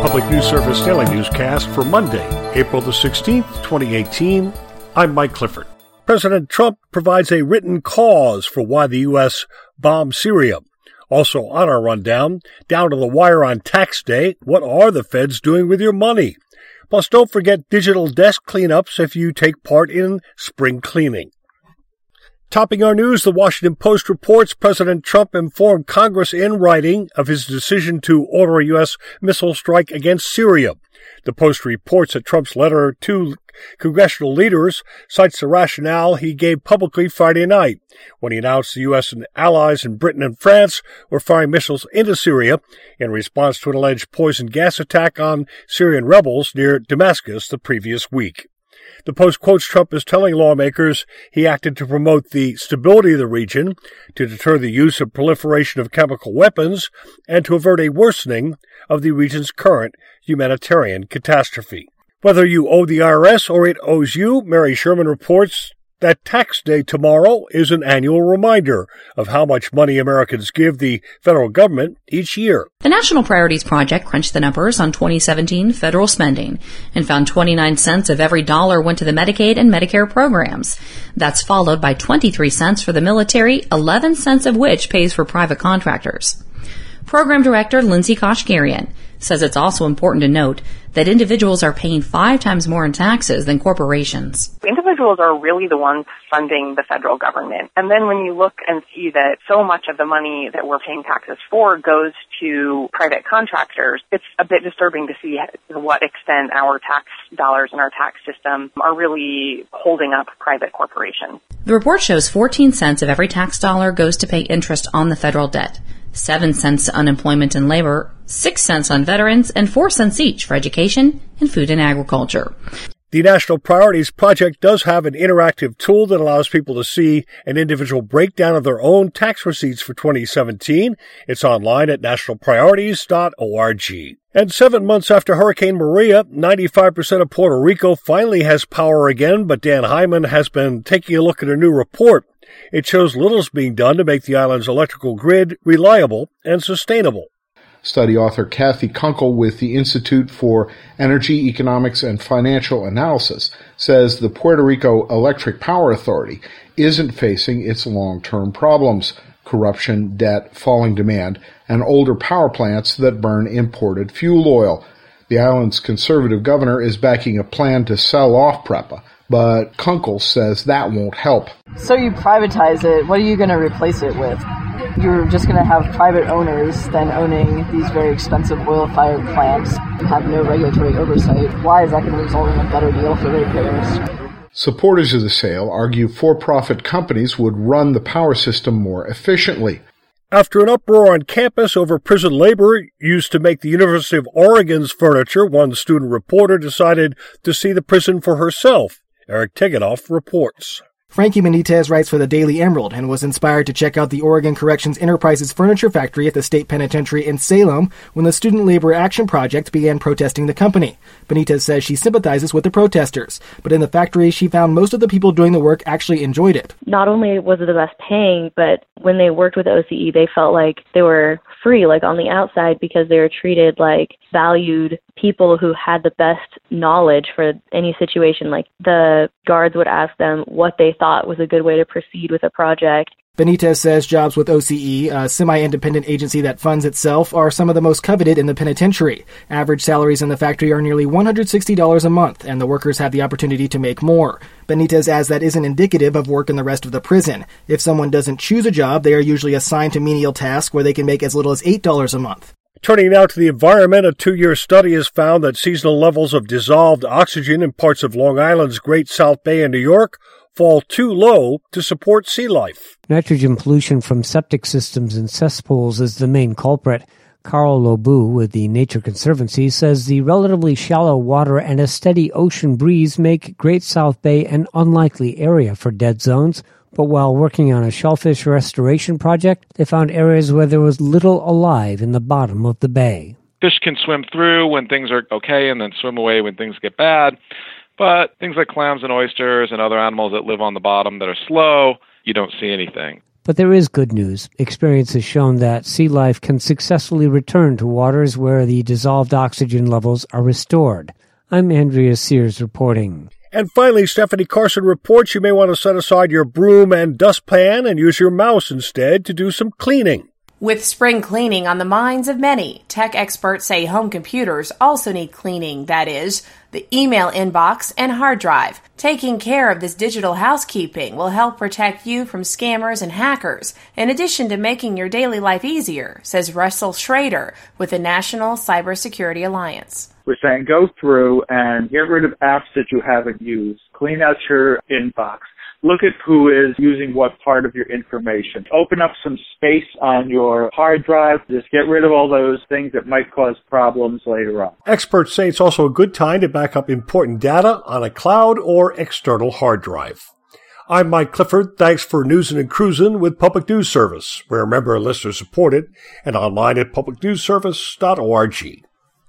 Public News Service Daily Newscast for Monday, April the 16th, 2018. I'm Mike Clifford. President Trump provides a written cause for why the U.S. bombed Syria. Also on our rundown, down to the wire on tax day, what are the feds doing with your money? Plus, don't forget digital desk cleanups if you take part in spring cleaning. Topping our news, the Washington Post reports President Trump informed Congress in writing of his decision to order a U.S. missile strike against Syria. The Post reports that Trump's letter to congressional leaders cites the rationale he gave publicly Friday night when he announced the U.S. and allies in Britain and France were firing missiles into Syria in response to an alleged poison gas attack on Syrian rebels near Damascus the previous week. The Post quotes Trump as telling lawmakers he acted to promote the stability of the region, to deter the use of proliferation of chemical weapons, and to avert a worsening of the region's current humanitarian catastrophe. Whether you owe the IRS or it owes you, Mary Sherman reports that tax day tomorrow is an annual reminder of how much money Americans give the federal government each year. The National Priorities Project crunched the numbers on 2017 federal spending and found 29 cents of every dollar went to the Medicaid and Medicare programs. That's followed by 23 cents for the military, 11 cents of which pays for private contractors. Program Director Lindsay Kashgarian says it's also important to note that individuals are paying 5 times more in taxes than corporations. Individuals are really the ones funding the federal government. And then when you look and see that so much of the money that we're paying taxes for goes to private contractors, it's a bit disturbing to see to what extent our tax dollars and our tax system are really holding up private corporations. The report shows 14 cents of every tax dollar goes to pay interest on the federal debt, 7 cents to unemployment and labor, 6 cents on veterans, and 4 cents each for education and food and agriculture. The National Priorities Project does have an interactive tool that allows people to see an individual breakdown of their own tax receipts for 2017. It's online at nationalpriorities.org. And 7 months after Hurricane Maria, 95% of Puerto Rico finally has power again, but Dan Hyman has been taking a look at a new report. It shows little's being done to make the island's electrical grid reliable and sustainable. Study author Kathy Kunkel with the Institute for Energy, Economics, and Financial Analysis says the Puerto Rico Electric Power Authority isn't facing its long-term problems: corruption, debt, falling demand, and older power plants that burn imported fuel oil. The island's conservative governor is backing a plan to sell off PREPA, but Kunkel says that won't help. So you privatize it, what are you going to replace it with? You're just going to have private owners then owning these very expensive oil-fired plants and have no regulatory oversight. Why is that going to result in a better deal for ratepayers? Supporters of the sale argue for-profit companies would run the power system more efficiently. After an uproar on campus over prison labor used to make the University of Oregon's furniture, one student reporter decided to see the prison for herself. Eric Tegenoff reports. Frankie Benitez writes for the Daily Emerald and was inspired to check out the Oregon Corrections Enterprises furniture factory at the state penitentiary in Salem when the Student Labor Action Project began protesting the company. Benitez says she sympathizes with the protesters, but in the factory she found most of the people doing the work actually enjoyed it. Not only was it the best paying, but when they worked with OCE, they felt like they were free, like on the outside, because they were treated like valued people who had the best knowledge for any situation. Like the guards would ask them what they thought was a good way to proceed with a project. Benitez says jobs with OCE, a semi-independent agency that funds itself, are some of the most coveted in the penitentiary. Average salaries in the factory are nearly $160 a month, and the workers have the opportunity to make more. Benitez adds that isn't indicative of work in the rest of the prison. If someone doesn't choose a job, they are usually assigned to menial tasks where they can make as little as $8 a month. Turning now to the environment, a 2-year study has found that seasonal levels of dissolved oxygen in parts of Long Island's Great South Bay and New York fall too low to support sea life. Nitrogen pollution from septic systems and cesspools is the main culprit. Carl Lobu with the Nature Conservancy says the relatively shallow water and a steady ocean breeze make Great South Bay an unlikely area for dead zones. But while working on a shellfish restoration project, they found areas where there was little alive in the bottom of the bay. Fish can swim through when things are okay and then swim away when things get bad. But things like clams and oysters and other animals that live on the bottom that are slow, you don't see anything. But there is good news. Experience has shown that sea life can successfully return to waters where the dissolved oxygen levels are restored. I'm Andrea Sears reporting. And finally, Stephanie Carson reports you may want to set aside your broom and dustpan and use your mouse instead to do some cleaning. With spring cleaning on the minds of many, tech experts say home computers also need cleaning, that is, the email inbox and hard drive. Taking care of this digital housekeeping will help protect you from scammers and hackers, in addition to making your daily life easier, says Russell Schrader with the National Cybersecurity Alliance. We're saying go through and get rid of apps that you haven't used. Clean out your inbox. Look at who is using what part of your information. Open up some space on your hard drive. Just get rid of all those things that might cause problems later on. Experts say it's also a good time to back up important data on a cloud or external hard drive. I'm Mike Clifford. Thanks for Newsin' and Cruisin' with Public News Service. We're member and listener supported and online at publicnewsservice.org.